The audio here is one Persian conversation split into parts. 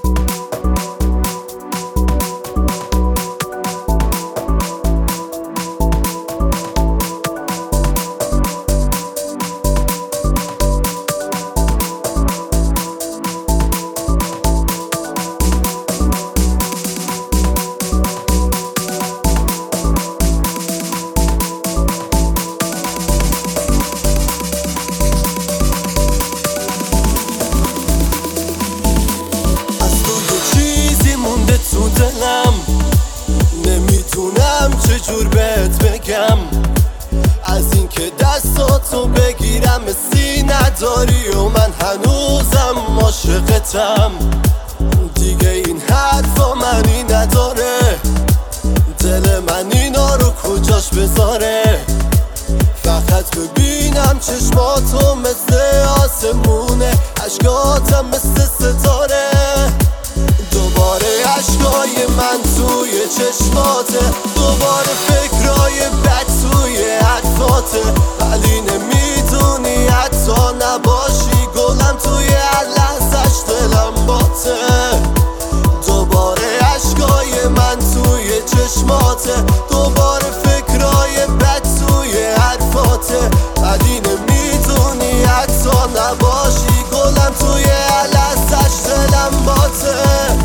نمیدونم چجور بهت بگم، از اینکه دستاتو بگیرم حسی نداری و من هنوزم عاشقتم. دیگه این حرفا معنی نداره، دل من اینا رو کجاش بذاره. فقط ببینم چشماتو مثل آسمونه، عشقاتم مثل ستاره. دوباره عشقای من توی چشماته، دوباره فکرای بد توی حرفاته. ولی نمیدونی حتی نباشی گلم، توی هر لحظش دلم باته. دوباره عشقای من توی چشماته، دوباره فکرای بد توی حرفاته. ولی نمیدونی حتی نباشی گلم، توی هر لحظش دلم باته.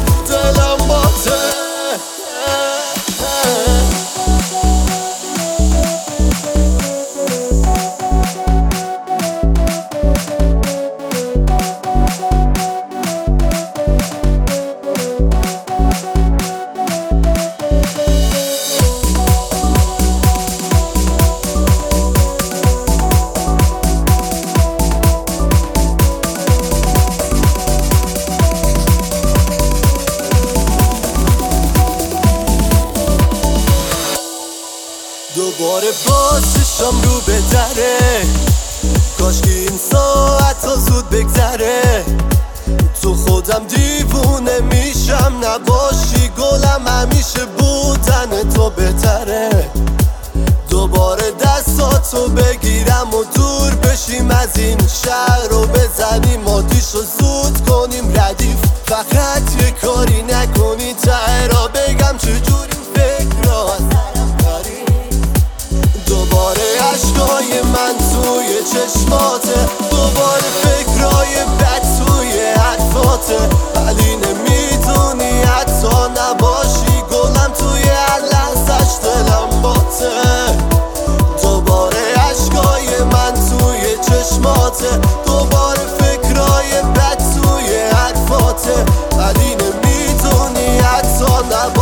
دوباره باز چشم رو به دره، کاش که این ساعت ها زود بگذره. تو خودم دیوونه میشم نباشی گلم، همیشه بودن تو بهتره. دوباره دستاتو بگیرم و دور بشیم از این شهر رو بزنیم آتیش رو زود کنیم ردیف. فقط یه کاری نکنی ته را بگم چجور این فکر را از سرم کاری. دوباره عشقای من توی چشماته، دوباره فکرای بد توی حرفاته. ولی نمیدونی حتی نباشی گلم، توی هر لحظش دلم باته. دوباره عشقای من توی چشماته، دوباره فکرای بد توی حرفاته. ولی نمیدونی حتی نباشی